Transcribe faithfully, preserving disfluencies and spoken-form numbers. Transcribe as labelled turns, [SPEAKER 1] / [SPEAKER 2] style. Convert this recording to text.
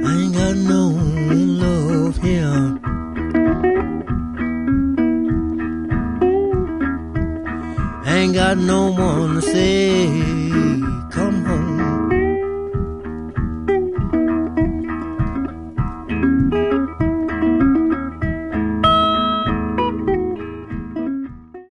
[SPEAKER 1] I ain't got no love here. I ain't got no one to save.